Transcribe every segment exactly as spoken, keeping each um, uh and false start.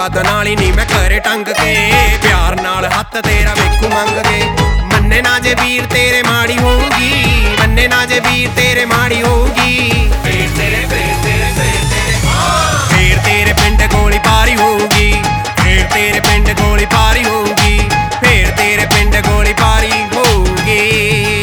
ਯਾਦ ਨਾਲ ਹੀ ਨੀ ਮੈਂ ਘਰੇ ਟੰਗ ਕੇ ਪਿਆਰ ਨਾਲ ਹੱਥ ਤੇਰਾ ਵੇਖੂ ਮੰਗ ਕੇ ਮੰਨੇ ਨਾ ਜੇ ਵੀਰ ਤੇਰੇ ਮਾੜੀ ਹੋਊਗੀ ਮੰਨੇ ਨਾ ਜੇ ਵੀਰ ਤੇਰੇ ਮਾੜੀ ਹੋਊਗੀ ਫੇਰ ਤੇਰੇ ਫੇਰ ਤੇਰੇ ਫੇਰ ਤੇਰੇ ਹਾਂ ਫੇਰ ਤੇਰੇ ਪਿੰਡ ਗੋਲੀ ਬਾਰੀ ਹੋਊਗੀ ਫੇਰ ਤੇਰੇ ਪਿੰਡ ਗੋਲੀ ਬਾਰੀ ਹੋਊਗੀ ਫੇਰ ਤੇਰੇ ਪਿੰਡ ਗੋਲੀ ਬਾਰੀ ਹੋਊਗੀ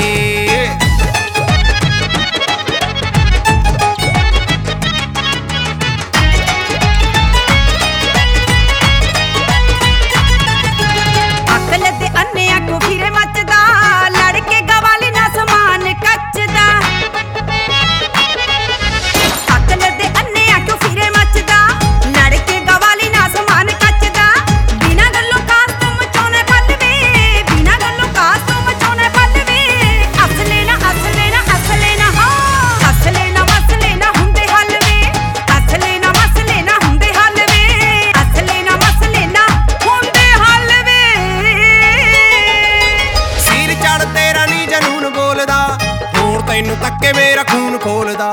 ਤੈਨੂੰ ਤੱਕੇ ਮੇਰਾ ਖੂਨ ਖੋਲਦਾ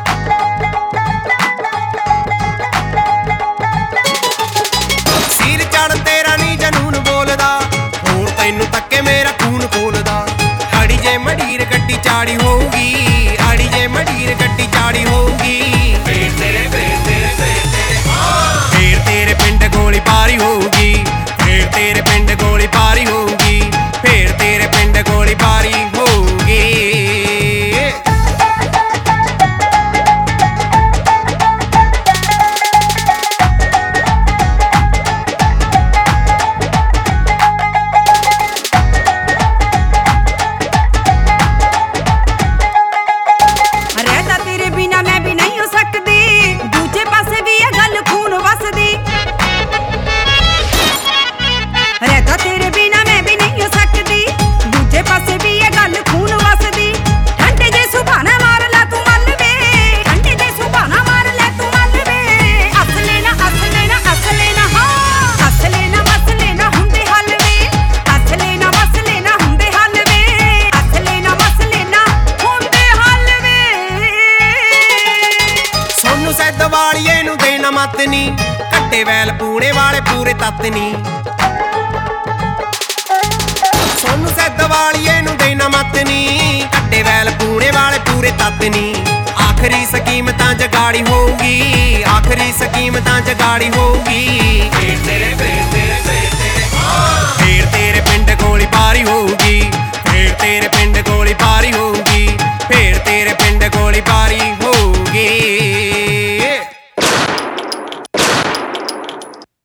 ਸਿਰ ਚੜ ਤੇਰਾ ਨੀ ਜਨੂਨ ਬੋਲਦਾ ਹੋਰ ਤੈਨੂੰ ਤੱਕੇ ਮੇਰਾ ਖੂਨ ਖੋਲਦਾ ਅੜੀ ਜੇ ਮੜੀਰ ਗੱਡੀ ਚਾੜੀ ਹੋਊਗੀ ਅੜੀ ਜੇ ਮੜੀਰ ਗੱਡੀ ਚਾੜੀ ਹੋਊਗੀ ਫੇਰ ਤੇਰੇ ਫੇਰ ਤੇਰੇ ਫੇਰ ਤੇਰੇ ਹਾਂ ਫੇਰ ਤੇਰੇ ਪਿੰਡ ਗੋਲੀ ਬਾਰੀ ਹੋਊਗੀ ਫੇਰ ਤੇਰੇ ਪਿੰਡ ਗੋਲੀ ਬਾਰੀ ਹੋਊਗੀ ਫੇਰ ਤੇਰੇ ਪਿੰਡ ਗੋਲੀ ਬਾਰੀ ਹੋਊਗੀ ਵਾਲੀਏ ਨੂੰ ਦੇਣਾ ਮੱਤ ਨੀ ਕੱਟੇ ਵੈਲ ਪੂਣੇ ਵਾਲੇ ਪੂਰੇ ਤੱਤ ਨੀ ਸੋਨੂੰ ਸੈਦ ਵਾਲੀਏ ਨੂੰ ਦੇਣਾ ਮੱਤ ਨੀ ਕੱਟੇ ਵੈਲ ਪੂਣੇ ਵਾਲੇ ਪੂਰੇ ਤੱਤ ਨੀ ਆਖਰੀ ਸਕੀਮ ਤਾਂ ਜਗਾੜੀ ਹੋਊਗੀ ਆਖਰੀ ਸਕੀਮ ਤਾਂ ਜਗਾੜੀ ਹੋਊਗੀ ਫੇਰ ਤੇਰੇ